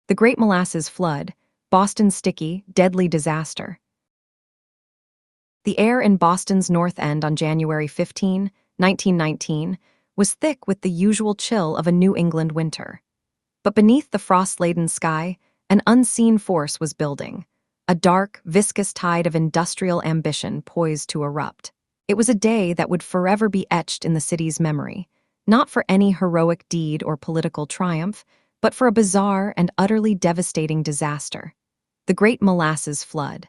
The Great Molasses Flood, Boston's sticky, deadly disaster. The air in Boston's North End on January 15, 1919, was thick with the usual chill of a New England winter. But beneath the frost-laden sky, an unseen force was building, a dark, viscous tide of industrial ambition poised to erupt. It was a day that would forever be etched in the city's memory, not for any heroic deed or political triumph, but for a bizarre and utterly devastating disaster: the Great Molasses Flood.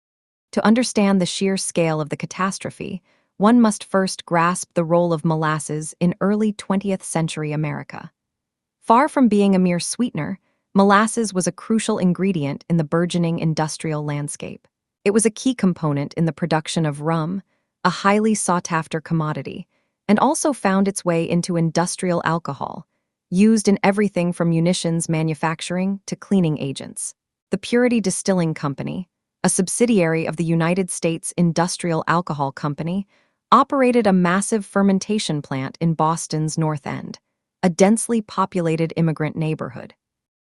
To understand the sheer scale of the catastrophe, one must first grasp the role of molasses in early 20th century America. Far from being a mere sweetener, molasses was a crucial ingredient in the burgeoning industrial landscape. It was a key component in the production of rum, a highly sought-after commodity, and also found its way into industrial alcohol, used in everything from munitions manufacturing to cleaning agents. The Purity Distilling Company, a subsidiary of the United States Industrial Alcohol Company, operated a massive fermentation plant in Boston's North End, a densely populated immigrant neighborhood.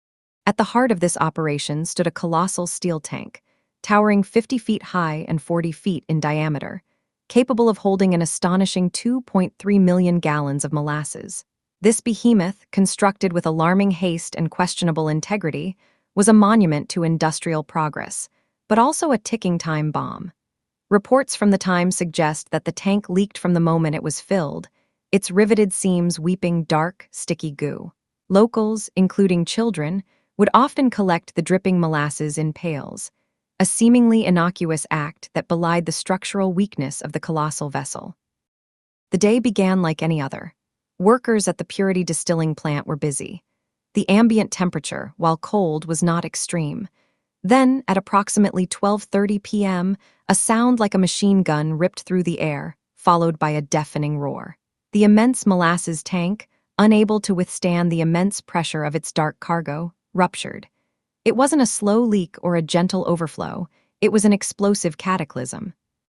At the heart of this operation stood a colossal steel tank, towering 50 feet high and 40 feet in diameter, capable of holding an astonishing 2.3 million gallons of molasses. This behemoth, constructed with alarming haste and questionable integrity, was a monument to industrial progress, but also a ticking time bomb. Reports from the time suggest that the tank leaked from the moment it was filled, its riveted seams weeping dark, sticky goo. Locals, including children, would often collect the dripping molasses in pails, a seemingly innocuous act that belied the structural weakness of the colossal vessel. The day began like any other. Workers at the Purity Distilling Plant were busy. The ambient temperature, while cold, was not extreme. Then, at approximately 12:30 p.m., a sound like a machine gun ripped through the air, followed by a deafening roar. The immense molasses tank, unable to withstand the immense pressure of its dark cargo, ruptured. It wasn't a slow leak or a gentle overflow, it was an explosive cataclysm.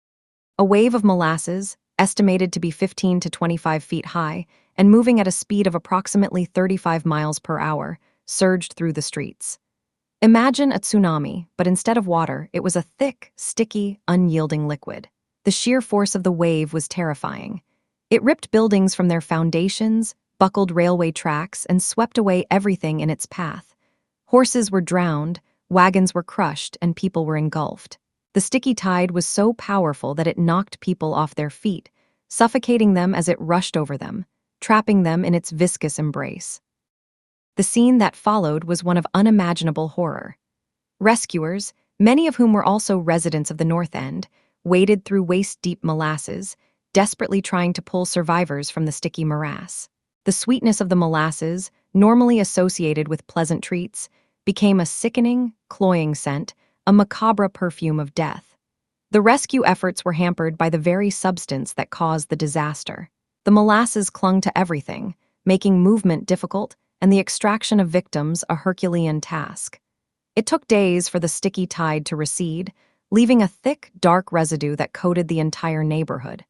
A wave of molasses, estimated to be 15 to 25 feet high and moving at a speed of approximately 35 miles per hour, surged through the streets. Imagine a tsunami, but instead of water, it was a thick, sticky, unyielding liquid. The sheer force of the wave was terrifying. It ripped buildings from their foundations, buckled railway tracks, and swept away everything in its path. Horses were drowned, wagons were crushed, and people were engulfed. The sticky tide was so powerful that it knocked people off their feet, suffocating them as it rushed over them, trapping them in its viscous embrace. The scene that followed was one of unimaginable horror. Rescuers, many of whom were also residents of the North End, waded through waist-deep molasses, desperately trying to pull survivors from the sticky morass. The sweetness of the molasses, normally associated with pleasant treats, became a sickening, cloying scent, a macabre perfume of death. The rescue efforts were hampered by the very substance that caused the disaster. The molasses clung to everything, making movement difficult and the extraction of victims a Herculean task. It took days for the sticky tide to recede, leaving a thick, dark residue that coated the entire neighborhood.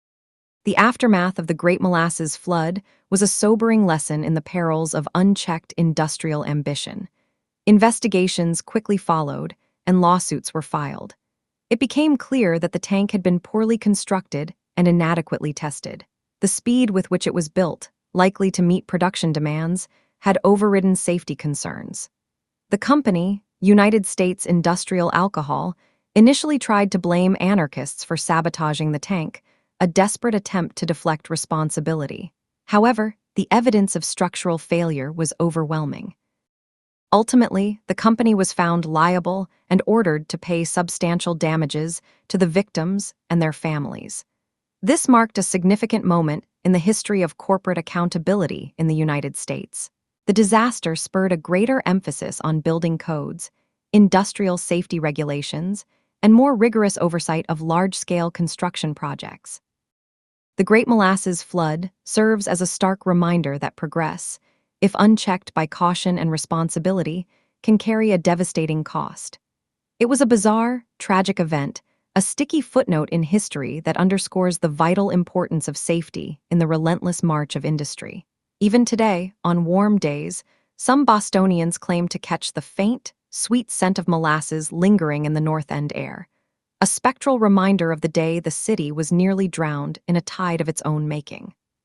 The aftermath of the Great Molasses Flood was a sobering lesson in the perils of unchecked industrial ambition. Investigations quickly followed, and lawsuits were filed. It became clear that the tank had been poorly constructed and inadequately tested. The speed with which it was built, likely to meet production demands, had overridden safety concerns. The company, United States Industrial Alcohol, initially tried to blame anarchists for sabotaging the tank, a desperate attempt to deflect responsibility. However, the evidence of structural failure was overwhelming. Ultimately, the company was found liable and ordered to pay substantial damages to the victims and their families. This marked a significant moment in the history of corporate accountability in the United States. The disaster spurred a greater emphasis on building codes, industrial safety regulations, and more rigorous oversight of large-scale construction projects. The Great Molasses Flood serves as a stark reminder that progress, if unchecked by caution and responsibility, can carry a devastating cost. It was a bizarre, tragic event, a sticky footnote in history that underscores the vital importance of safety in the relentless march of industry. Even today, on warm days, Some Bostonians claim to catch the faint, sweet scent of molasses lingering in the North End air, a spectral reminder of the day the city was nearly drowned in a tide of its own making.